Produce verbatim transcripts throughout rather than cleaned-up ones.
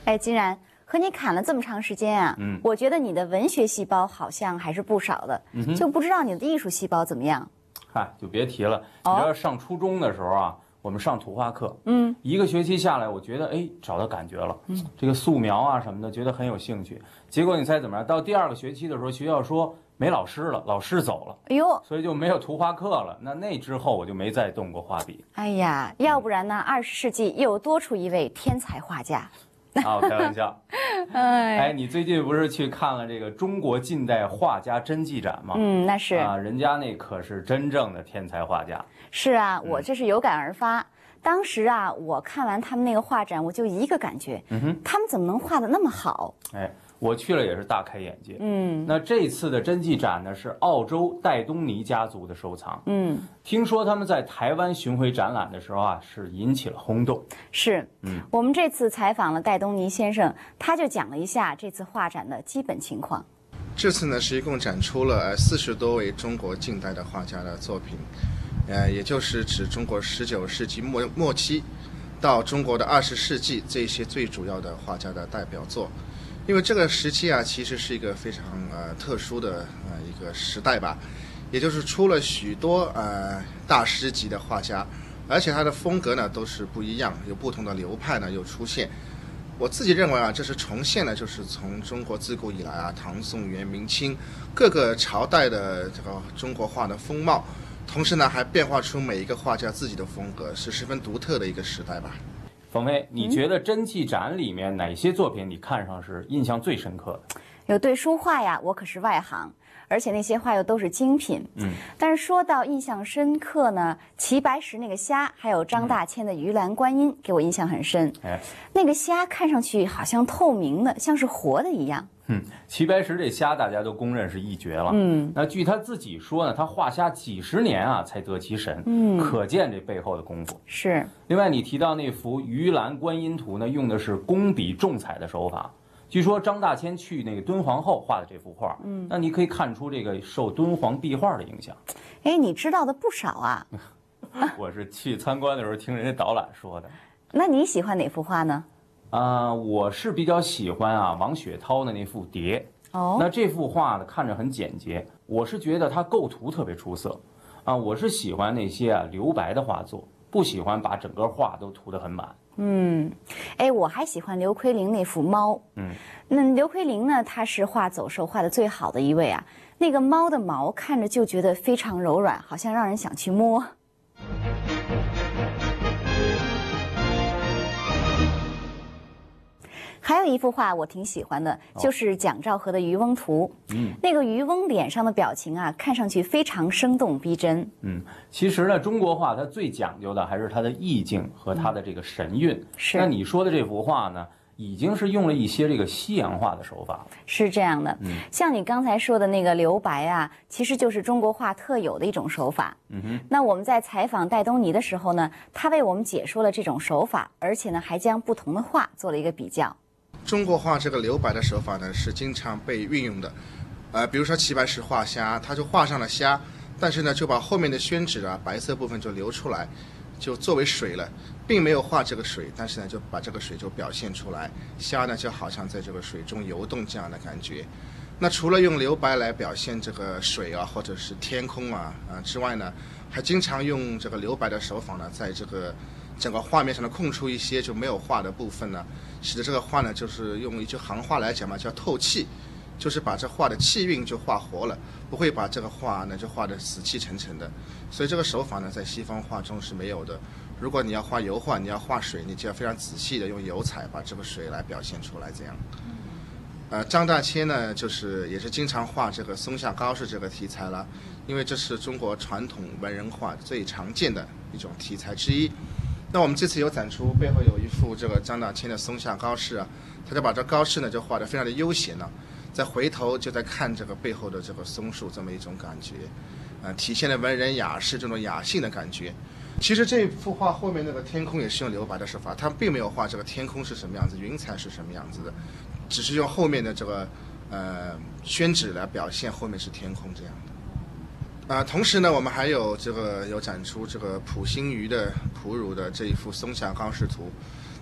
哎，金然，和你侃了这么长时间啊，嗯，我觉得你的文学细胞好像还是不少的，嗯、就不知道你的艺术细胞怎么样？ 嗨，就别提了。你知道上初中的时候啊，我们上图画课， 嗯， 一个学期下来，我觉得哎找到感觉了，嗯，这个素描啊什么的，觉得很有兴趣。结果你猜怎么样？到第二个学期的时候，学校说没老师了，老师走了， 哎呦， 所以就没有图画课了。那那之后我就没再动过画笔。 哎呀，要不然呢，二十世纪又多出一位天才画家。 啊，我开玩笑。 哎， 哎，你最近不是去看了这个中国近代画家真迹展吗？ 嗯，那是啊，人家那可是真正的天才画家。 是啊，我这是有感而发。嗯、当时啊，我看完他们那个画展，我就一个感觉，嗯哼，他们怎么能画得那么好？ 哎，我去了也是大开眼界。 嗯， 那这次的真迹展呢，是澳洲戴东尼家族的收藏。 嗯， 听说他们在台湾巡回展览的时候啊，是引起了轰动。 是，嗯，我们这次采访了戴东尼先生，他就讲了一下这次画展的基本情况。 这次呢是一共展出了四十多位中国近代的画家的作品，呃，也就是指中国十九世纪末末期到中国的二十世纪这些最主要的画家的代表作。因为这个时期啊，其实是一个非常呃特殊的呃一个时代吧，也就是出了许多呃大师级的画家，而且他的风格呢都是不一样，有不同的流派呢又出现。我自己认为啊，这是重现了就是从中国自古以来啊，唐宋元明清各个朝代的这个中国画的风貌，同时呢还变化出每一个画家自己的风格，是十分独特的一个时代吧。 冯飞，你觉得真迹展里面哪些作品你看上是印象最深刻的？ 有对书画呀，我可是外行，而且那些画又都是精品。嗯，但是说到印象深刻呢，齐白石那个虾，还有张大千的鱼篮观音，给我印象很深。哎，那个虾看上去好像透明的，像是活的一样。 嗯，齐白石这虾大家都公认是一绝了。嗯，那据他自己说呢，他画虾几十年啊才得其神。嗯，可见这背后的功夫。 是。 另外，你提到那幅鱼篮观音图呢，用的是工笔重彩的手法。据说张大千去那个敦煌后画的这幅画，嗯，那你可以看出这个受敦煌壁画的影响。 哎，你知道的不少啊。 我是去参观的时候听人家导览说的。 那你喜欢哪幅画呢？ 啊、呃，我是比较喜欢啊王雪涛的那幅蝶。哦，那这幅画呢看着很简洁，我是觉得它构图特别出色。啊，我是喜欢那些啊留白的画作，不喜欢把整个画都涂得很满。 嗯，哎，我还喜欢刘奎林那幅猫。嗯，那刘奎林呢，他是画走兽画的最好的一位啊。那个猫的毛看着就觉得非常柔软，好像让人想去摸。还有一幅画我挺喜欢的，就是蒋兆和的《渔翁图》。嗯，那个渔翁脸上的表情啊，看上去非常生动逼真。 嗯，其实呢，中国画它最讲究的还是它的意境和它的这个神韵。 是。 那你说的这幅画呢，已经是用了一些这个西洋画的手法。 是这样的。嗯，像你刚才说的那个留白啊，其实就是中国画特有的一种手法。嗯哼。那我们在采访戴东尼的时候呢，他为我们解说了这种手法，而且呢，还将不同的画做了一个比较。 中国画这个留白的手法呢，是经常被运用的，呃，比如说齐白石画虾，他就画上了虾，但是呢，就把后面的宣纸啊，白色部分就留出来，就作为水了，并没有画这个水，但是呢，就把这个水就表现出来，虾呢就好像在这个水中游动这样的感觉。那除了用留白来表现这个水啊，或者是天空啊啊之外呢，还经常用这个留白的手法呢，在这个整个画面上呢空出一些就没有画的部分呢，使得这个画呢就是用一句行话来讲嘛，叫透气，就是把这画的气韵就画活了，不会把这个画呢就画得死气沉沉的。所以这个手法呢在西方画中是没有的。如果你要画油画，你要画水，你就要非常仔细的用油彩把这个水来表现出来，这样。呃，张大千呢，就是也是经常画这个松下高士这个题材了，因为这是中国传统文人画最常见的一种题材之一。那我们这次有展出，背后有一幅这个张大千的松下高士啊，他就把这高士呢就画得非常的悠闲了、啊，再回头就在看这个背后的这个松树这么一种感觉，呃，体现了文人雅士这种雅性的感觉。其实这幅画后面那个天空也是用留白的手法，他并没有画这个天空是什么样子，云彩是什么样子的，只是用后面的这个呃宣纸来表现后面是天空这样的。啊，同时呢，我们还有这个有展出这个溥心畬的溥儒的这一幅松下高士图。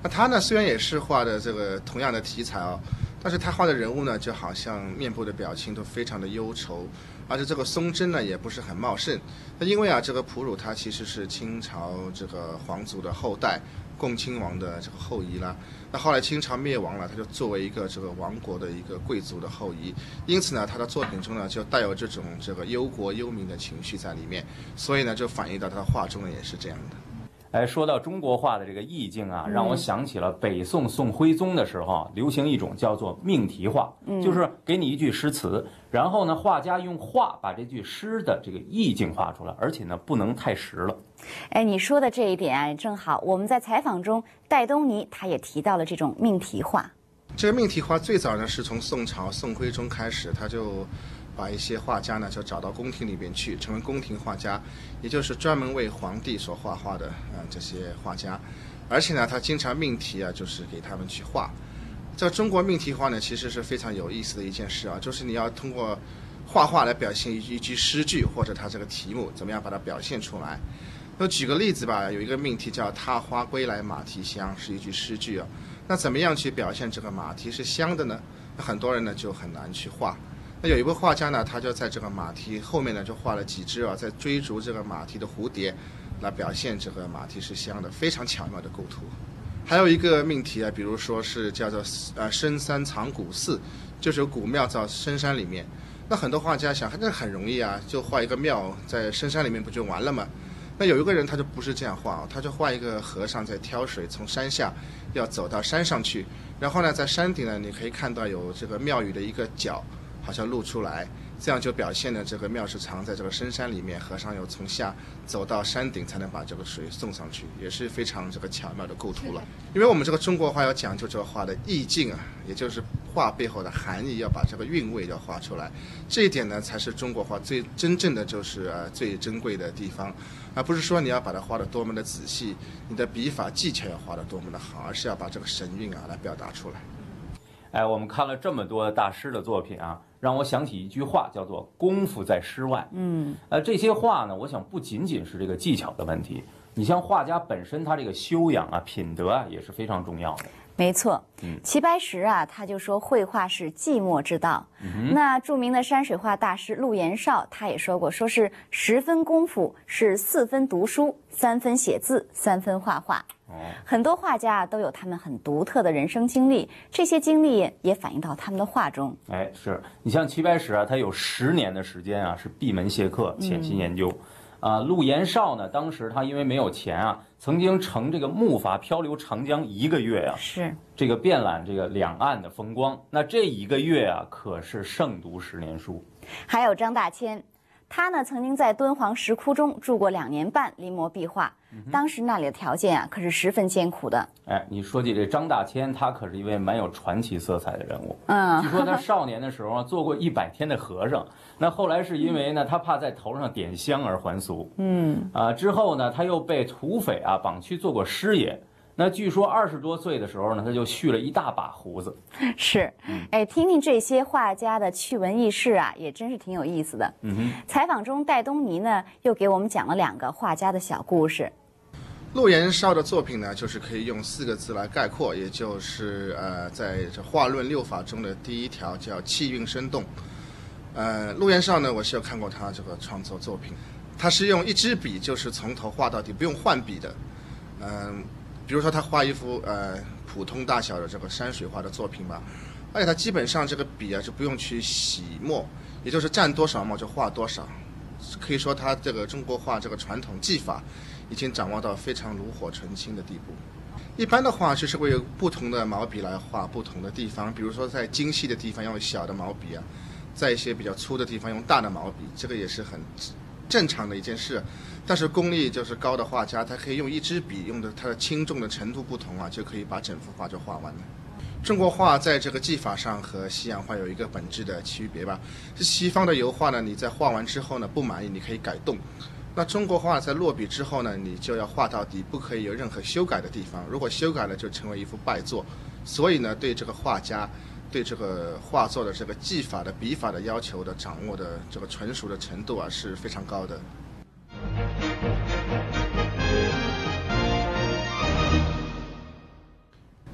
那他呢，虽然也是画的这个同样的题材啊、哦，但是他画的人物呢，就好像面部的表情都非常的忧愁，而且这个松针呢也不是很茂盛。那因为啊，这个普鲁他其实是清朝这个皇族的后代，恭亲王的这个后裔啦。那后来清朝灭亡了，他就作为一个这个亡国的一个贵族的后裔，因此呢，他的作品中呢就带有这种这个忧国忧民的情绪在里面，所以呢就反映到他的画中呢也是这样的。 哎，说到中国画的这个意境啊，让我想起了北宋宋徽宗的时候啊，流行一种叫做命题画，就是给你一句诗词，然后呢，画家用画把这句诗的这个意境画出来，而且呢，不能太实了。 哎，你说的这一点啊，正好我们在采访中，戴东尼他也提到了这种命题画。 这个命题画最早呢是从宋朝宋徽宗开始，他就把一些画家呢就找到宫廷里边去，成为宫廷画家，也就是专门为皇帝所画画的啊、呃、这些画家。而且呢，他经常命题啊，就是给他们去画。这个中国命题画呢，其实是非常有意思的一件事啊，就是你要通过画画来表现一句一句诗句或者他这个题目，怎么样把它表现出来。那举个例子吧，有一个命题叫“踏花归来马蹄香”，是一句诗句啊。那怎么样去表现这个马蹄是香的呢？那很多人呢就很难去画。那有一位画家呢，他就在这个马蹄后面呢，就画了几只啊，在追逐这个马蹄的蝴蝶，来表现这个马蹄是香的，非常巧妙的构图。还有一个命题啊，比如说是叫做呃深山藏古寺，就是有古庙在深山里面。那很多画家想，这很容易啊，就画一个庙在深山里面不就完了吗？那有一个人他就不是这样画，他就画一个和尚在挑水，从山下要走到山上去，然后呢，在山顶呢，你可以看到有这个庙宇的一个角，好像露出来，这样就表现了这个庙是藏在这个深山里面，和尚要从下走到山顶才能把这个水送上去，也是非常这个巧妙的构图了。因为我们这个中国画要讲究这个画的意境啊，也就是画背后的含义，要把这个韵味要画出来，这一点呢才是中国画最真正的就是呃最珍贵的地方，而不是说你要把它画得多么的仔细，你的笔法技巧要画得多么的好，而是要把这个神韵啊来表达出来。 哎，我们看了这么多大师的作品啊，让我想起一句话，叫做“功夫在诗外”。嗯，呃，这些话呢，我想不仅仅是这个技巧的问题，你像画家本身他这个修养啊、品德啊，也是非常重要的。 没错，嗯，齐白石啊，他就说绘画是寂寞之道。嗯、那著名的山水画大师陆延绍他也说过，说是十分功夫是四分读书，三分写字，三分画画。哦，很多画家都有他们很独特的人生经历，这些经历也反映到他们的画中。 哎，是你像齐白石啊，他有十年的时间啊是闭门谢客，潜心研究。嗯啊，陆延绍呢，当时他因为没有钱啊，曾经乘这个木筏漂流长江一个月啊， 是这个遍览这个两岸的风光。那这一个月啊，可是胜读十年书。 还有张大千，他呢曾经在敦煌石窟中住过两年半，临摹壁画。当时那里的条件啊，可是十分艰苦的。 哎，你说起这张大千，他可是一位蛮有传奇色彩的人物。嗯，据说他少年的时候啊，做过一百天的和尚。那后来是因为呢，他怕在头上点香而还俗。嗯，啊，之后呢，他又被土匪啊绑去做过师爷。那据说二十多岁的时候呢，他就蓄了一大把胡子。 是，哎，听听这些画家的趣闻轶事啊，也真是挺有意思的。嗯哼，采访中戴东尼呢又给我们讲了两个画家的小故事。 陆延绍的作品呢，就是可以用四个字来概括，也就是呃，在这画论六法中的第一条叫气韵生动。呃，陆延绍呢，我是有看过他这个创作作品，他是用一支笔，就是从头画到底，不用换笔的。嗯、呃，比如说他画一幅呃普通大小的这个山水画的作品吧，而且他基本上这个笔啊就不用去洗墨，也就是蘸多少墨就画多少。可以说他这个中国画这个传统技法已经掌握到非常炉火纯青的地步。一般的话就是会有不同的毛笔来画不同的地方，比如说在精细的地方用小的毛笔啊，在一些比较粗的地方用大的毛笔，这个也是很正常的一件事。但是功力就是高的画家，他可以用一支笔，用的它的轻重的程度不同啊，就可以把整幅画就画完了。中国画在这个技法上和西洋画有一个本质的区别吧。是西方的油画呢，你在画完之后呢不满意，你可以改动。那中国画在落笔之后呢，你就要画到底，不可以有任何修改的地方。如果修改了，就成为一幅败作。所以呢，对这个画家，对这个画作的这个技法的笔法的要求的掌握的这个纯熟的程度啊是非常高的。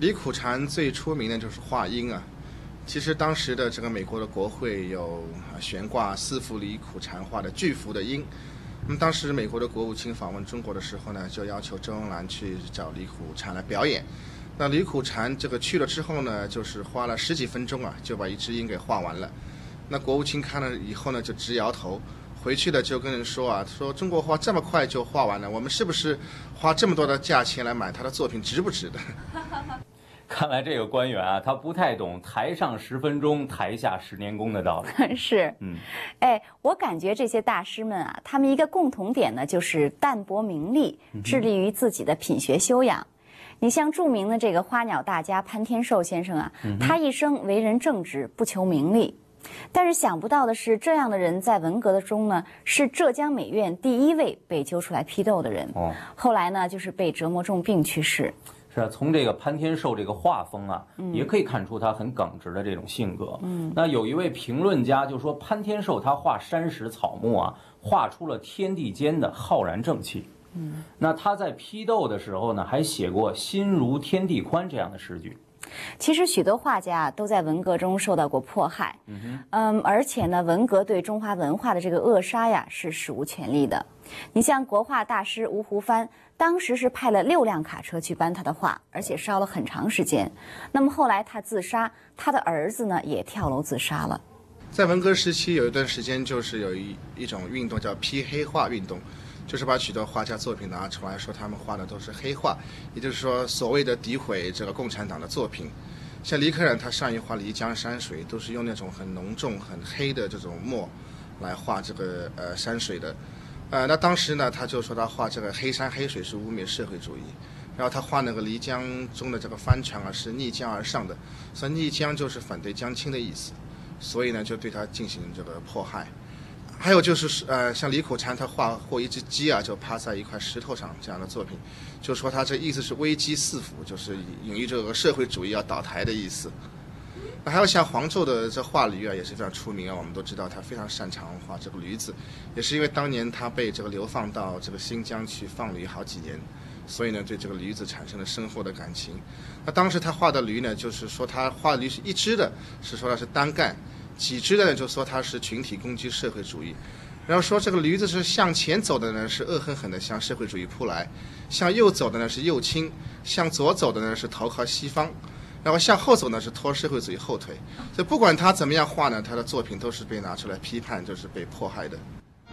李苦禅最出名的就是画鹰啊。其实当时的这个美国的国会有悬挂四幅李苦禅画的巨幅的鹰。那么当时美国的国务卿访问中国的时候呢，就要求周恩来去找李苦禅来表演。那李苦禅这个去了之后呢，就是花了十几分钟啊，就把一只鹰给画完了。那国务卿看了以后呢，就直摇头。回去的就跟人说啊，说中国画这么快就画完了，我们是不是花这么多的价钱来买他的作品，值不值得？ 看来这个官员啊，他不太懂台上十分钟，台下十年功的道理。 是， 嗯， 哎，我感觉这些大师们啊，他们一个共同点呢，就是淡泊名利，致力于自己的品学修养。你像著名的这个花鸟大家潘天寿先生啊，他一生为人正直，不求名利。但是想不到的是，这样的人在文革的中呢，是浙江美院第一位被揪出来批斗的人。哦，后来呢，就是被折磨重病去世。 是啊，从这个潘天寿这个画风啊，嗯、也可以看出他很耿直的这种性格。嗯，那有一位评论家就说，潘天寿他画山石草木啊，画出了天地间的浩然正气。嗯，那他在批斗的时候呢，还写过“心如天地宽”这样的诗句。 其实许多画家都在文革中受到过迫害，嗯, 嗯，而且呢，文革对中华文化的这个扼杀呀是史无前例的。你像国画大师吴湖帆，当时是派了六辆卡车去搬他的画，而且烧了很长时间。那么后来他自杀，他的儿子呢也跳楼自杀了。 在文革时期，有一段时间就是有一一种运动叫批黑画运动。就是把许多画家作品拿出来说他们画的都是黑画，也就是说所谓的诋毁这个共产党的作品。像李可染他善于画漓江山水，都是用那种很浓重很黑的这种墨来画这个呃山水的。呃，那当时呢他就说他画这个黑山黑水是污蔑社会主义，然后他画那个漓江中的这个帆船啊是逆江而上的，所以逆江就是反对江青的意思，所以呢就对他进行这个迫害。还有就是，呃，像李苦禅他画过一只鸡啊，就趴在一块石头上这样的作品，就说他这意思是危机四伏，就是隐喻这个社会主义要倒台的意思。那还有像黄胄的这画驴啊，也是非常出名啊，我们都知道他非常擅长画这个驴子，也是因为当年他被这个流放到这个新疆去放驴好几年，所以呢对这个驴子产生了深厚的感情。那当时他画的驴呢，就是说他画的驴是一只的，是说它是单干。几只的呢就说它是群体攻击社会主义，然后说这个驴子是向前走的呢是恶狠狠地向社会主义扑来，向右走的呢是右倾，向左走的呢是投靠西方，然后向后走呢是拖社会主义后腿。所以不管他怎么样画呢，他的作品都是被拿出来批判，就是被迫害的。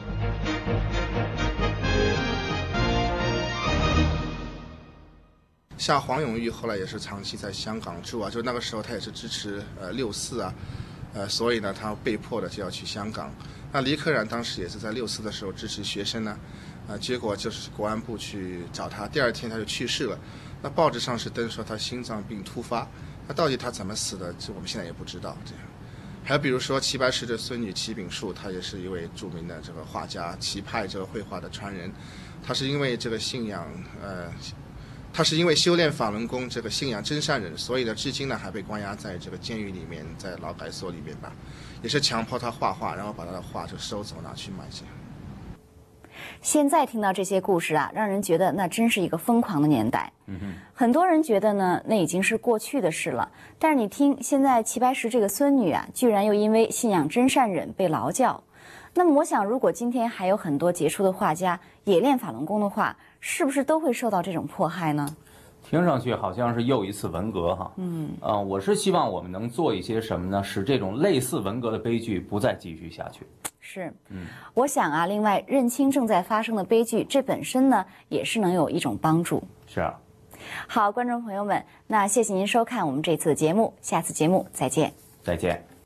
像黄永玉后来也是长期在香港住啊，就那个时候他也是支持呃六四啊。呃，所以呢，他被迫的就要去香港。那李可染当时也是在六四的时候支持学生呢，啊、呃，结果就是国安部去找他，第二天他就去世了。那报纸上是登说他心脏病突发，那到底他怎么死的，这我们现在也不知道。这样，还有比如说齐白石的孙女齐炳树，她也是一位著名的这个画家，齐派这个绘画的传人。她是因为这个信仰，呃。他是因为修炼法轮功，这个信仰真善忍，所以呢，至今呢还被关押在这个监狱里面，在劳改所里面吧，也是强迫他画画，然后把他的画就收走拿去卖这样。 现在听到这些故事啊，让人觉得那真是一个疯狂的年代。嗯哼，很多人觉得呢，那已经是过去的事了。但是你听，现在齐白石这个孙女啊，居然又因为信仰真善忍被劳教。那么我想，如果今天还有很多杰出的画家也练法轮功的话，是不是都会受到这种迫害呢？ 听上去好像是又一次文革哈。嗯，呃，我是希望我们能做一些什么呢？使这种类似文革的悲剧不再继续下去。 是，嗯，我想啊，另外认清正在发生的悲剧，这本身呢也是能有一种帮助。 是啊。 好，观众朋友们，那谢谢您收看我们这次的节目，下次节目再见。 再见。